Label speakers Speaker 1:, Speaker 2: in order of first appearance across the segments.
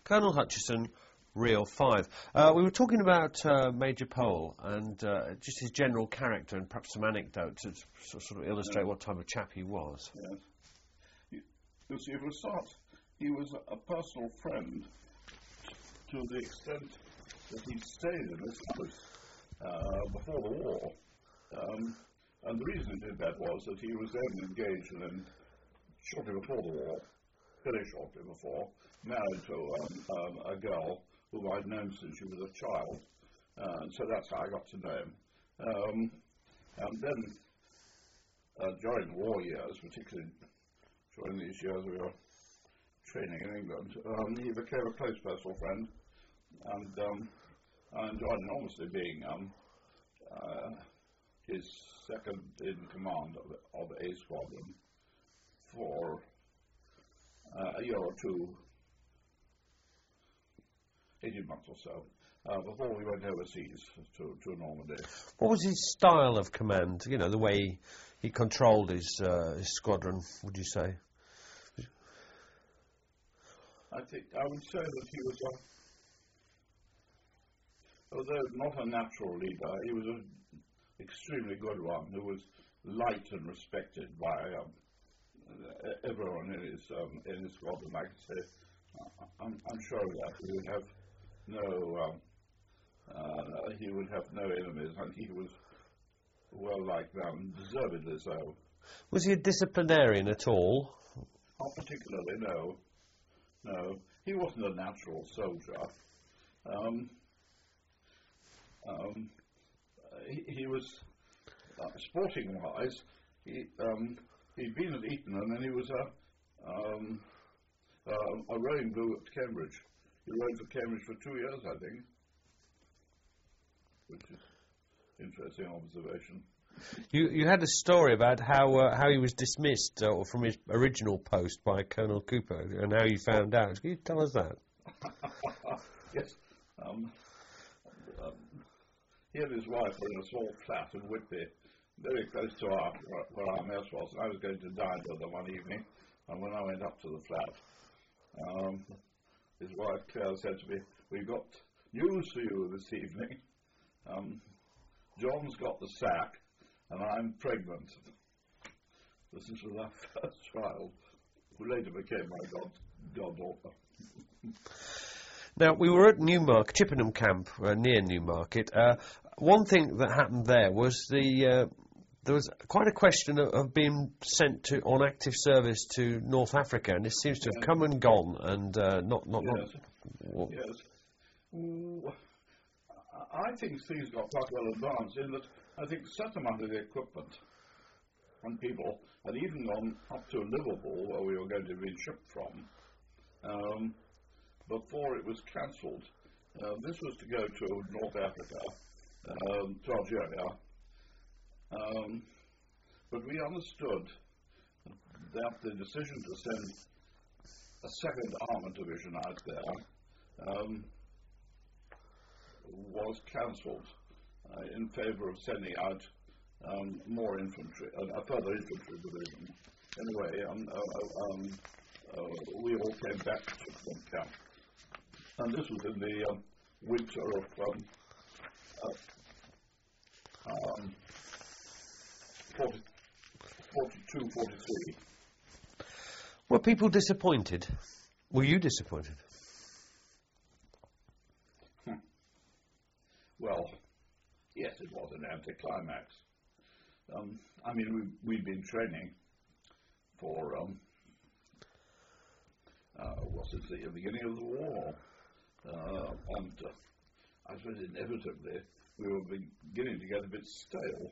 Speaker 1: Colonel Hutchison, Reel 5. We were talking about Major Pole and just his general character and perhaps some anecdotes to sort of illustrate what type of chap he was.
Speaker 2: Yes. You see, for a start, he was a personal friend to the extent that he stayed in his house before the war. And the reason he did that was that he was then engaged in, shortly before the war, very shortly before, married to a girl whom I'd known since she was a child. And so that's how I got to know him. And then, during the war years, particularly during these years we were training in England, he became a close personal friend, and I enjoyed enormously being his second in command of A Squadron for a year or two, 18 months or so, before we went overseas to Normandy.
Speaker 1: What was his style of command? You know, the way he controlled his squadron, would you say?
Speaker 2: I would say that he was although not a natural leader, he was an extremely good one who was liked and respected by everyone in his squadron. Like I say, I'm sure that he would have no enemies, and he was well liked them, deservedly so.
Speaker 1: Was he a disciplinarian at all?
Speaker 2: Not particularly, no. No, he wasn't a natural soldier. He was, sporting-wise, he'd been at Eton, and then he was a rowing blue at Cambridge. He rowed for Cambridge for 2 years, I think, which is an interesting observation.
Speaker 1: You had a story about how he was dismissed from his original post by Colonel Cooper, and how you found out. Can you tell us that?
Speaker 2: Yes. He and his wife were in a small flat in Whitby, very close to where our mess was. And I was going to dine with them one evening, and when I went up to the flat, his wife Claire said to me, "We've got news for you this evening. John's got the sack, and I'm pregnant." This is with our first child, who later became my goddaughter.
Speaker 1: Now, we were at Newmarket, Chippenham Camp, near Newmarket. One thing that happened there was there was quite a question of being sent on active service to North Africa, and it seems to have come and gone, and
Speaker 2: Yes. I think things got quite well advanced in that I think set amount of the equipment and people had even gone up to Liverpool, where we were going to be shipped from, before it was cancelled. This was to go to North Africa, to Algeria, but we understood that the decision to send a second armoured division out there was cancelled in favour of sending out more infantry, a further infantry division. Anyway, we all came back to Chippenham Camp. And this was in the winter of 42, 43.
Speaker 1: Were people disappointed? Were you disappointed?
Speaker 2: Well, yes, it was an anticlimax. I mean, we'd been training for, since the beginning of the war. And I suppose inevitably we were beginning to get a bit stale.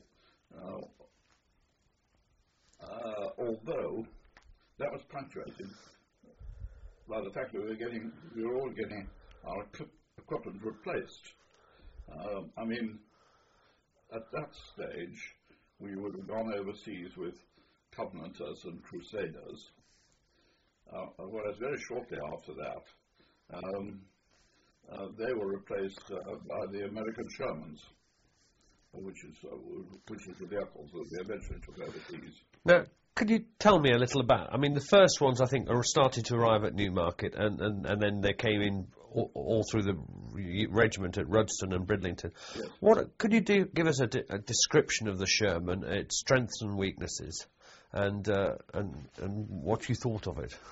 Speaker 2: Although that was punctuated by the fact that we were all getting our equipment replaced. I mean, at that stage, we would have gone overseas with Covenanters and Crusaders, whereas very shortly after that, they were replaced by the American Shermans, which is the vehicles that we eventually took overseas.
Speaker 1: Now, Could you tell me a little about? I mean, the first ones I think are started to arrive at Newmarket, and then they came in all through the regiment at Rudston and Bridlington.
Speaker 2: Yes.
Speaker 1: What could you give us a description of the Sherman, its strengths and weaknesses, and what you thought of it?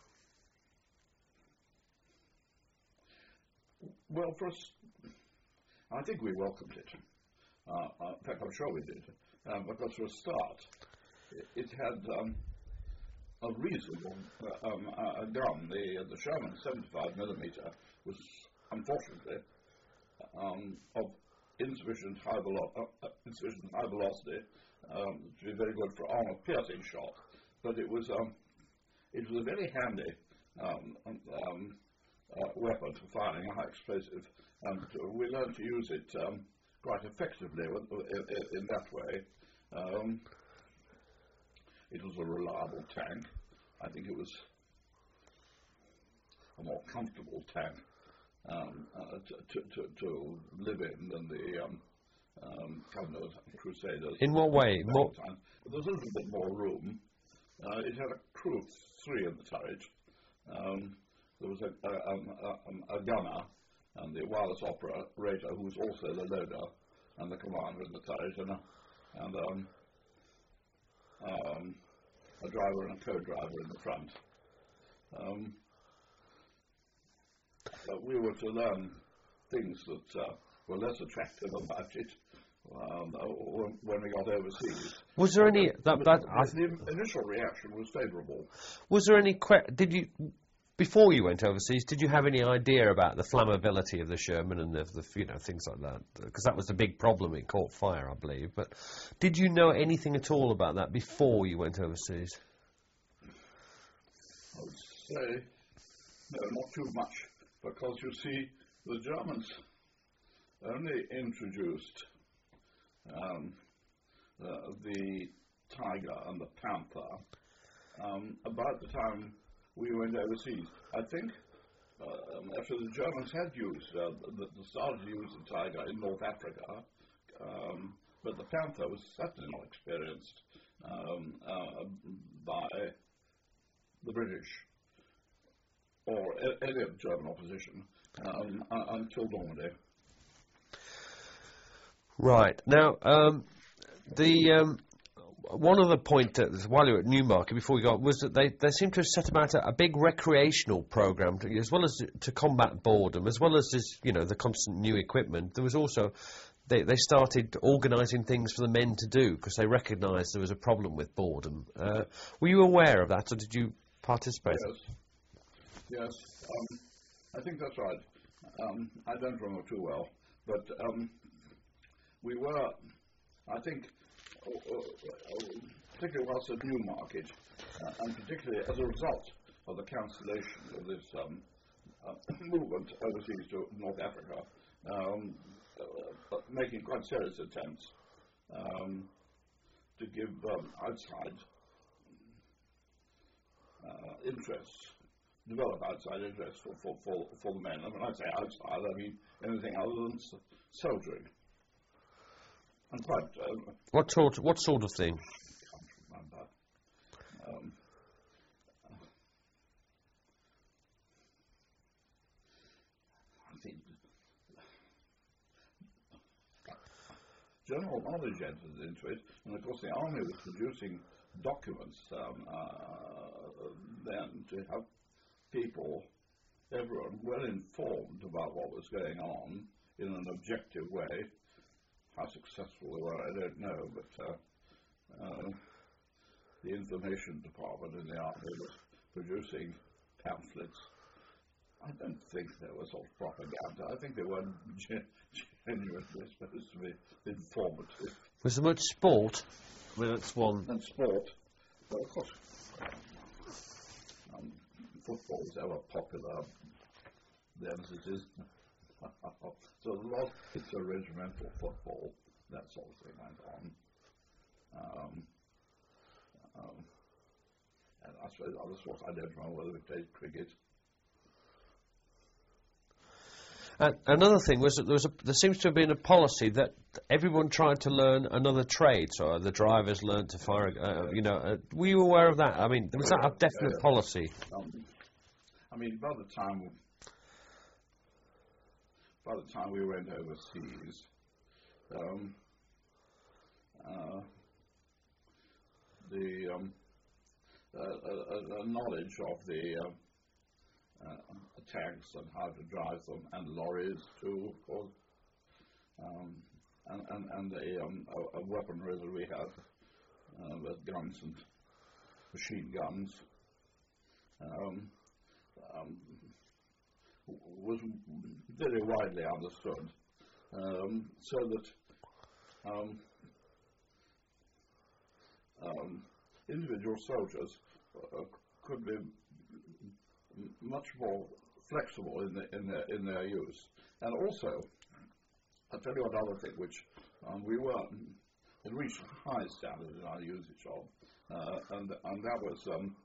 Speaker 2: Well, first, I think we welcomed it. In fact, I'm sure we did, because for a start, it had a reasonable gun. The Sherman 75mm was unfortunately of insufficient high velocity to be very good for armor-piercing shot, but it was a very handy weapon for firing a high explosive, and we learned to use it quite effectively in that way. It was a reliable tank. I think it was a more comfortable tank to live in than the Cumberland Crusaders.
Speaker 1: In what way?
Speaker 2: There was a little bit more room. It had a crew of 3 in the turret. There was a gunner and the wireless operator, who was also the loader and the commander in the turret, and a driver and a co-driver in the front. We were to learn things that were less attractive about it when we got overseas.
Speaker 1: Was there any...
Speaker 2: The initial reaction was favourable.
Speaker 1: Was there any... Before you went overseas, did you have any idea about the flammability of the Sherman and the things like that? Because that was the big problem. It caught fire, I believe. But did you know anything at all about that before you went overseas?
Speaker 2: I would say no, not too much, because you see, the Germans only introduced the Tiger and the Panther about the time we went overseas. I think after the Germans had started to use the Tiger in North Africa, but the Panther was certainly not experienced by the British or any of the German opposition until Normandy.
Speaker 1: Right. Now, one other point while you were at Newmarket, before we got, was that they seem to have set about a big recreational programme, as well as to combat boredom, as well as this, the constant new equipment. There was also, they started organising things for the men to do, because they recognised there was a problem with boredom. Were you aware of that, or did you participate?
Speaker 2: Yes. I think that's right. I don't remember too well, but we were, I think, particularly whilst at Newmarket, and particularly as a result of the cancellation of this movement overseas to North Africa, making quite serious attempts to give outside interests, develop outside interests for the men. And when I say outside, I mean anything other than soldiering. And quite...
Speaker 1: what sort of thing?
Speaker 2: I can't remember. I think general knowledge entered into it, and of course the army was producing documents then to have people, everyone, well informed about what was going on in an objective way. How successful they were, I don't know, but the information department in the army was producing pamphlets. I don't think they were sort of propaganda. I think they were genuinely supposed to be informative.
Speaker 1: Was there much sport? I mean, that's one.
Speaker 2: And sport. Well, of course, football was ever popular then as it is now. So a lot of regimental football, that sort of thing went on. And I suppose other sports, I don't remember whether we played cricket.
Speaker 1: Another thing was that there seems to have been a policy that everyone tried to learn another trade. So the drivers learned to fire. Were you aware of that? I mean, was that a definite policy?
Speaker 2: I mean, by the time we went overseas, the knowledge of the tanks and how to drive them, and lorries too, of course, and the weaponry that we had, with guns and machine guns, was very widely understood, so that individual soldiers could be much more flexible in their use. And also, I'll tell you another thing which we were had reached a high standard in our usage of, and that was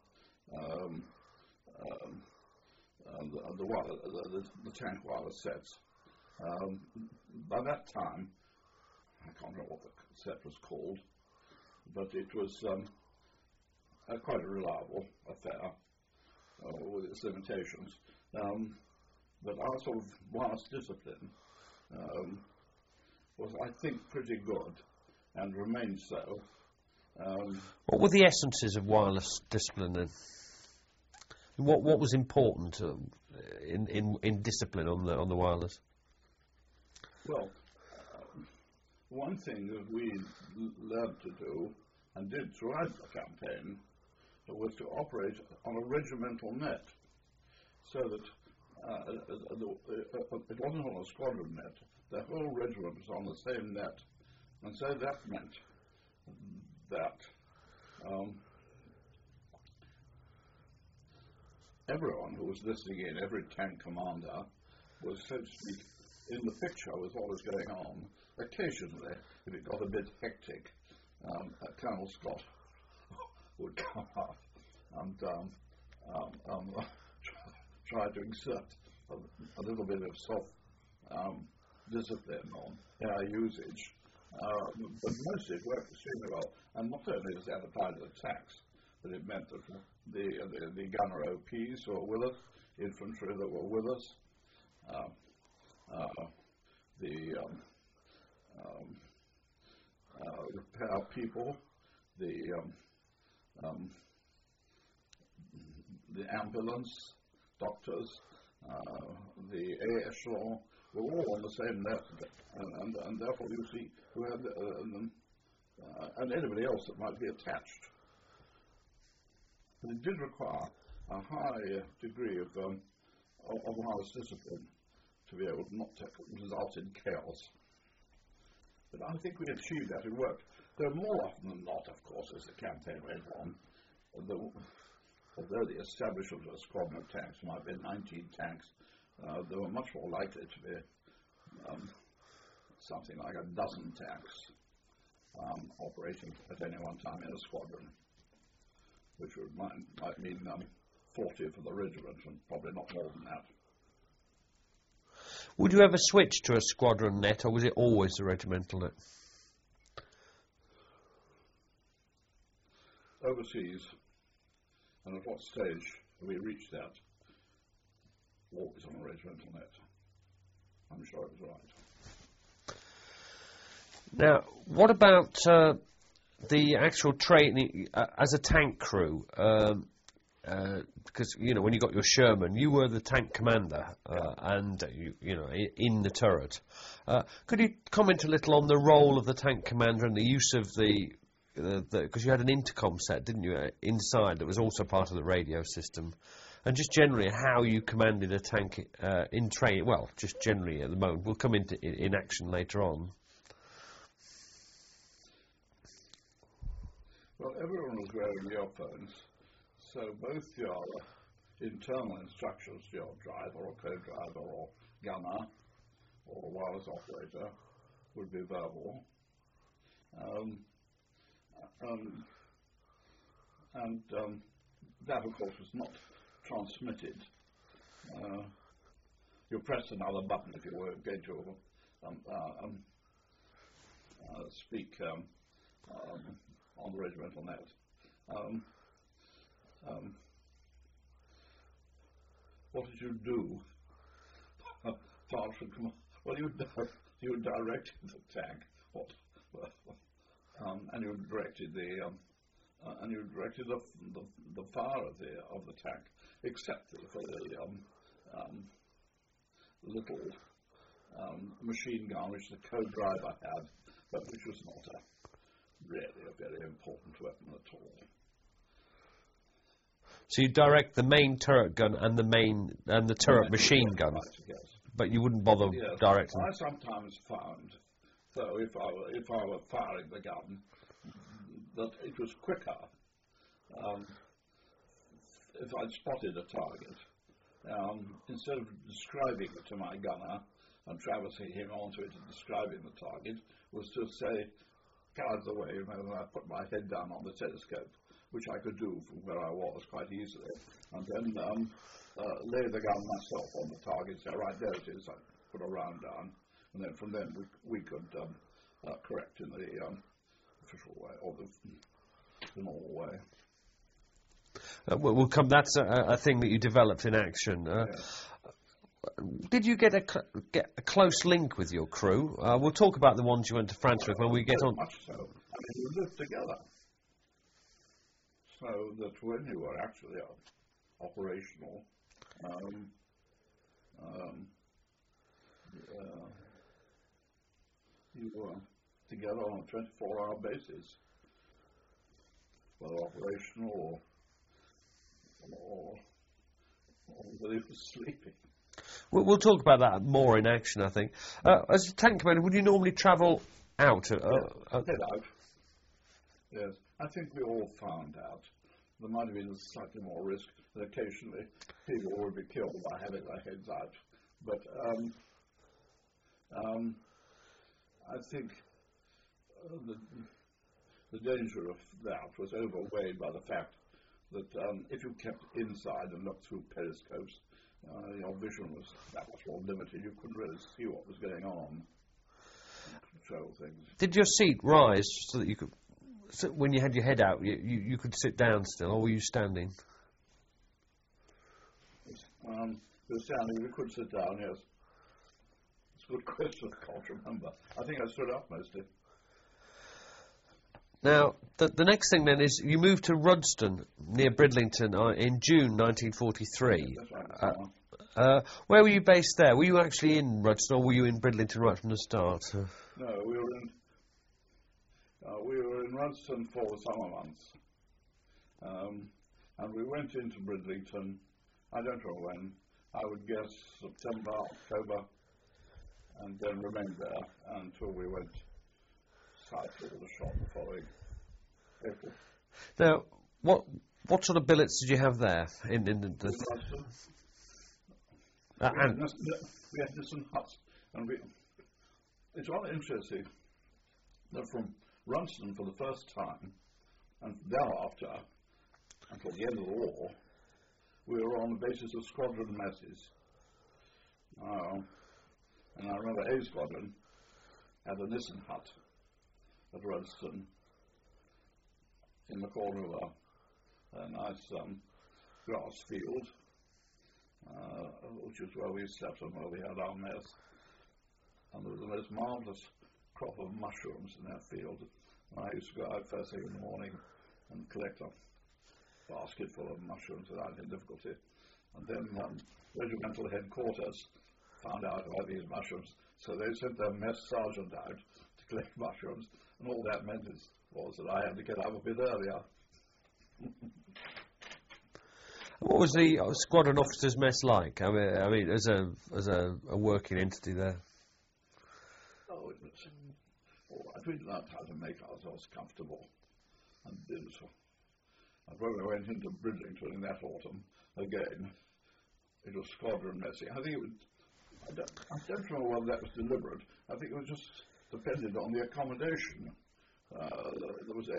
Speaker 2: the tank wireless sets. By that time, I can't remember what the set was called, but it was quite a reliable affair with its limitations. But our sort of wireless discipline was, I think, pretty good, and remained so.
Speaker 1: What were the essences of wireless discipline then? What was important in discipline on the wireless?
Speaker 2: Well, one thing that we learned to do, and did throughout the campaign, was to operate on a regimental net, so that it wasn't on a squadron net. The whole regiment was on the same net, and so that meant that everyone who was listening in, every tank commander, was, so to speak, in the picture with what was going on. Occasionally, if it got a bit hectic, Colonel Scott would come up and try to exert a little bit of self-discipline on air usage. But mostly it worked extremely well, and not only does that apply to the tanks, but it meant that the gunner OPs who were with us, infantry that were with us, the repair people, the ambulance, doctors, the air echelon, were all on the same net, and therefore you see who had and anybody else that might be attached. But it did require a high degree of wireless discipline to be able not to result in chaos. But I think we achieved that. It worked. Though more often than not, of course, as the campaign went on, although the establishment of a squadron of tanks might be 19 tanks, they were much more likely to be something like a dozen tanks operating at any one time in a squadron, which might mean 40 for the regiment, and probably not more than that.
Speaker 1: Would you ever switch to a squadron net, or was it always the regimental net?
Speaker 2: Overseas, and at what stage have we reached that? Always on a regimental net. I'm sure it was right.
Speaker 1: Now, what about the actual training as a tank crew? Because when you got your Sherman, you were the tank commander, and in the turret. Could you comment a little on the role of the tank commander and the use of because you had an intercom set, didn't you, inside that was also part of the radio system, and just generally how you commanded a tank in training? Well, just generally at the moment. We'll come into in action later on.
Speaker 2: Well, everyone was wearing earphones, so both your internal instructions to your driver or co-driver or gunner or wireless operator would be verbal. That, of course, was not transmitted you press another button if you were going to speak on the regimental net. What did you do? Well, you directed the tank, and you directed the fire of the tank, except for the little machine gun which the co-driver had, but which was not really a very important weapon at all.
Speaker 1: So you direct the main turret gun and the turret machine gun,
Speaker 2: right, yes.
Speaker 1: But you wouldn't bother directing.
Speaker 2: I sometimes found, so if I were firing the gun, that it was quicker if I'd spotted a target. Instead of describing it to my gunner and traversing him onto it and describing the target, was to say, get out of the way, and I put my head down on the telescope, which I could do from where I was quite easily, and then lay the gun myself on the target, say, right, there it is, I put a round down, and then from then we could correct in the official way, or the normal way.
Speaker 1: We'll come. That's a thing that you developed in action.
Speaker 2: Yes.
Speaker 1: Did you get a close link with your crew? We'll talk about the ones you went to France with when we get on.
Speaker 2: Much so. I mean, you lived together, so that when you were actually operational, you were together on a 24-hour basis, whether operational or whether you were sleeping.
Speaker 1: We'll talk about that more in action, I think. As a tank commander, would you normally travel out?
Speaker 2: Head out. Yes. I think we all found out. There might have been slightly more risk that occasionally people would be killed by having their heads out. But I think the danger of that was overweighed by the fact that if you kept inside and looked through periscopes, your vision was that much more limited. You couldn't really see what was going on. Control things.
Speaker 1: Did your seat rise so that you could, so when you had your head out, you could sit down still, or were you standing?
Speaker 2: We were standing. We could sit down. Yes. It's a good question. I can't remember. I think I stood up mostly.
Speaker 1: Now, the next thing then is you moved to Rudston, near Bridlington, in June 1943.
Speaker 2: That's right.
Speaker 1: Where were you based there? Were you actually in Rudston, or were you in Bridlington right from the start?
Speaker 2: No, we were in Rudston for the summer months. And we went into Bridlington, I don't know when, I would guess September, October, and then remained there until we went south of the shop the following April.
Speaker 1: Now, what sort of billets did you have there? In the
Speaker 2: Rudston. We had Nissen huts, and it's rather interesting that from Rudston for the first time, and thereafter, until the end of the war, we were on the basis of squadron messes. And I remember A Squadron had a Nissen hut at Rudston in the corner of a nice grass field, which is where we slept and where we had our mess. And there was the most marvellous crop of mushrooms in that field. And I used to go out first thing in the morning and collect a basket full of mushrooms without any difficulty. And then regimental headquarters found out about these mushrooms, so they sent their mess sergeant out to collect mushrooms, and all that meant was that I had to get up a bit earlier.
Speaker 1: What was the squadron officers' mess like? I mean, as a working entity there.
Speaker 2: Oh, it was all right. We learned how to make ourselves comfortable, and did so. And when we went into Bridlington in that autumn again, it was squadron messing. I think it was. I don't know whether that was deliberate. I think it was just depended on the accommodation that was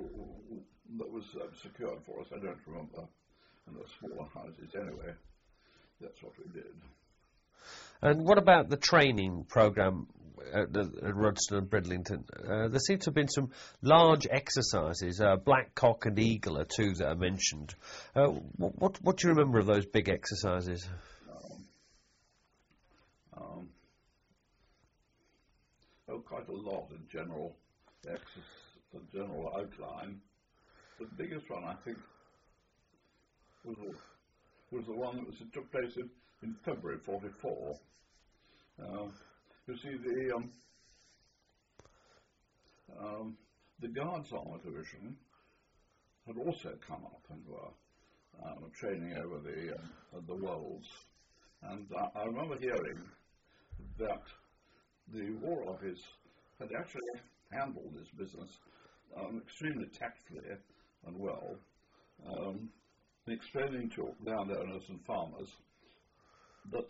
Speaker 2: secured for us. I don't remember. And the smaller houses, anyway. That's what we did.
Speaker 1: And what about the training programme at Rudston and Bridlington? There seem to have been some large exercises. Black Cock and Eagle are two that are mentioned. What do you remember of those big exercises?
Speaker 2: Quite a lot in general outline. The biggest one, I think, was the one that took place in February '44. You see, the Guards Armour Division had also come up and were training over the Wolds, and I remember hearing that the War Office had actually handled this business extremely tactfully and well, explaining to landowners and farmers that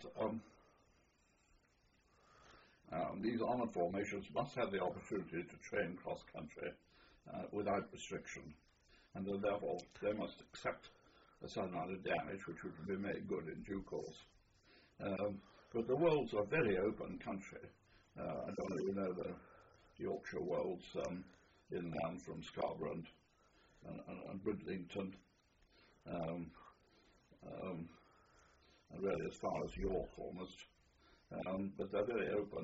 Speaker 2: these armoured formations must have the opportunity to train cross-country without restriction, and that therefore they must accept a certain amount of damage which would be made good in due course. But the Wolds are a very open country. I don't know if you know the Yorkshire Wolds, inland from Scarborough and Bridlington, and really as far as York almost, but they're very open.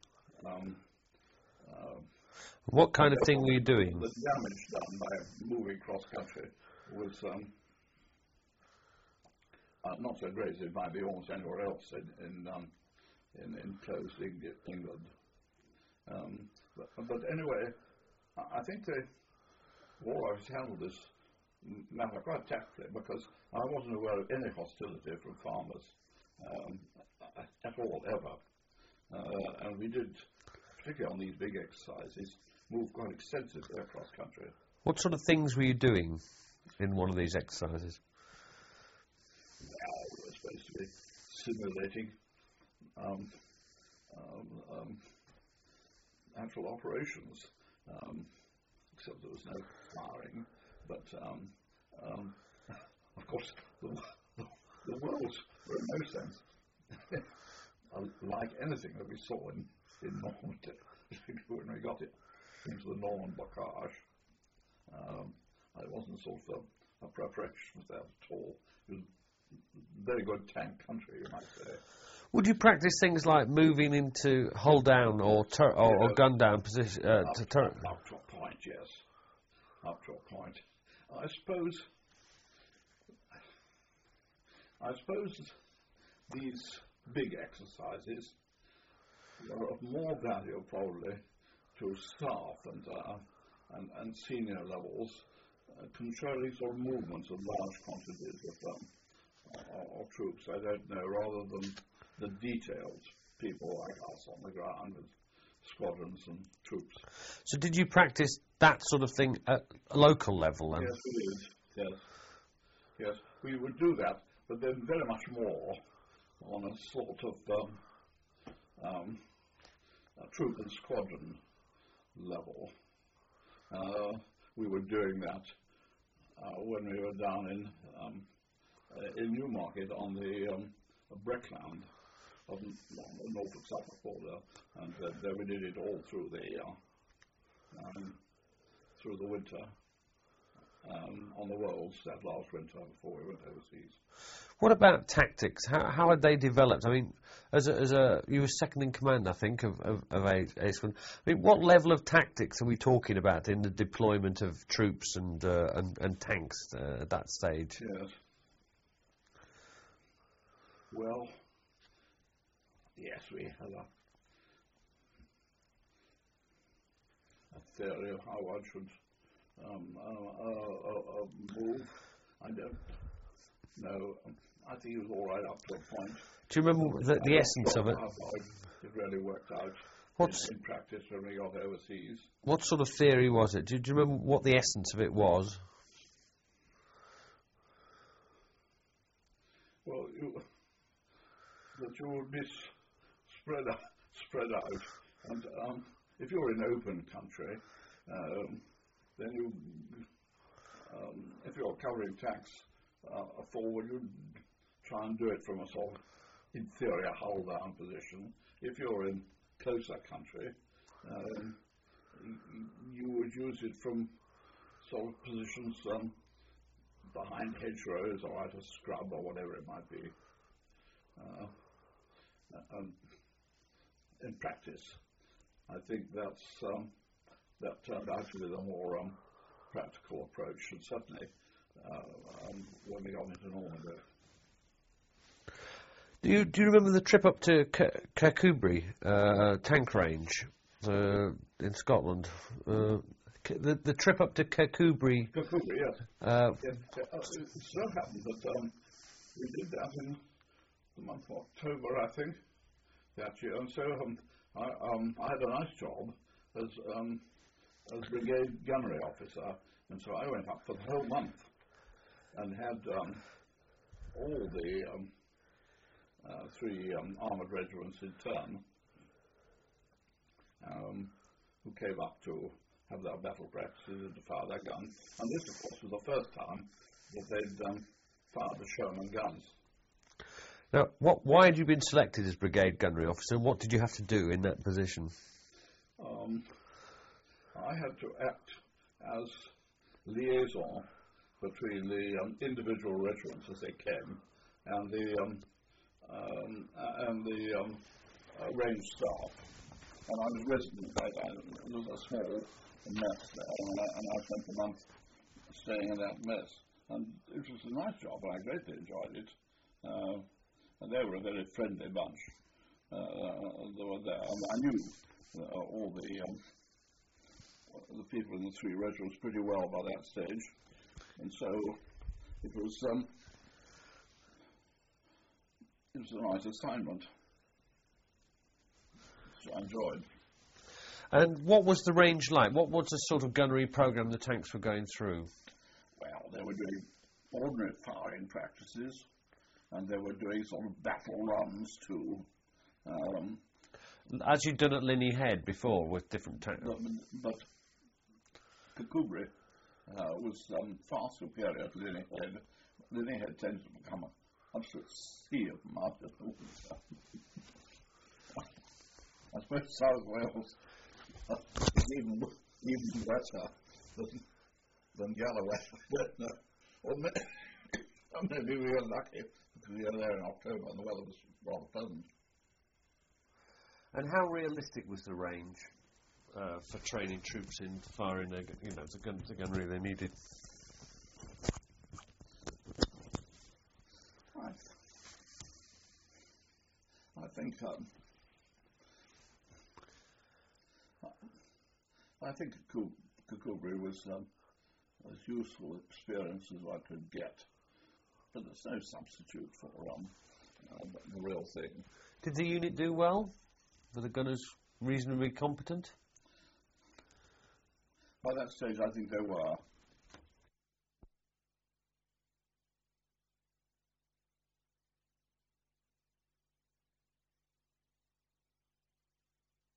Speaker 1: What kind of thing were you doing?
Speaker 2: The damage done by moving cross-country was not so great as it might be almost anywhere else in closed England. But anyway, I think the War Office handled this matter quite tactfully, because I wasn't aware of any hostility from farmers at all, ever. And we did, particularly on these big exercises, move quite extensively across country.
Speaker 1: What sort of things were you doing in one of these exercises?
Speaker 2: Well, we were supposed to be simulating actual operations, except there was no firing. But of course, the Wolds were in no sense like anything that we saw in Normandy when we got it into the Norman Bocage. It wasn't sort of a preparation for that at all. It was very good tank country, you might say.
Speaker 1: Would you practice things like moving into hull down or gun down position
Speaker 2: up to a point, yes. Up to a point. I suppose these big exercises are of more value probably to staff and senior levels, controlling sort of movements of large quantities of troops. I don't know, rather than the detailed people like us on the ground with squadrons and troops.
Speaker 1: So did you practice that sort of thing at a local level then?
Speaker 2: Yes, we did. Yes, we would do that, but then very much more on a sort of a troop and squadron level. We were doing that when we were down in Newmarket on the Breckland of the Norfolk-Suffolk border, and there we did it all through the winter on the Wolds that last winter before we went overseas.
Speaker 1: What about tactics? How had they developed? I mean, you were second in command, I think, of Ace. I mean, what level of tactics are we talking about in the deployment of troops and tanks at that stage?
Speaker 2: Yes. Well, yes, we had a theory of how one should move. I don't know. I think it was all right up to a point.
Speaker 1: Do you remember the essence of it?
Speaker 2: It really worked out in practice when we got overseas.
Speaker 1: What sort of theory was it? Do you remember what the essence of it was?
Speaker 2: Well, that you would be spread out, and if you're in open country, then you, if you're covering tanks forward, you try and do it from a sort of in theory, a hull-down position. If you're in closer country, you would use it from sort of positions behind hedgerows or out of scrub or whatever it might be. In practice, I think that turned out to be the more practical approach, and certainly when we got into Normandy.
Speaker 1: Do you remember the trip up to Kirkcudbright tank range in Scotland? The trip up to Kirkcudbright.
Speaker 2: Kirkcudbright, yes. It so happened that we did that in the month of October, I think, that year, and so I had a nice job as brigade gunnery officer, and so I went up for the whole month and had all the 3 armoured regiments in turn who came up to have their battle practices and to fire their guns. And this, of course, was the first time that they'd fired the Sherman guns.
Speaker 1: Now, why had you been selected as brigade gunnery officer, and what did you have to do in that position?
Speaker 2: I had to act as liaison between the individual regiments as they came and the range staff. And I was resident. It was a small mess there, and I spent a month staying in that mess. And it was a nice job, and I greatly enjoyed it. And they were a very friendly bunch. They were there, and I knew all the people in the 3 regiments pretty well by that stage, and so it was a nice assignment, which I enjoyed.
Speaker 1: And what was the range like? What was the sort of gunnery program the tanks were going through?
Speaker 2: Well, they were doing ordinary firing practices, and they were doing sort of battle runs too.
Speaker 1: As you'd done at Linney Head before with different tanks.
Speaker 2: But Kirkcudbright was far superior to Linney Head. Linney Head tended to become an absolute sea of mud. I suppose South Wales is even better than Galloway. Or maybe we were lucky because we were there in October and the weather was rather pleasant.
Speaker 1: And how realistic was the range for training troops in firing the gunnery they needed?
Speaker 2: I think Kirkcudbright was as useful experience as I could get, but there's no substitute for the real thing.
Speaker 1: Did the unit do well? Were the gunners reasonably competent?
Speaker 2: By that stage, I think they were.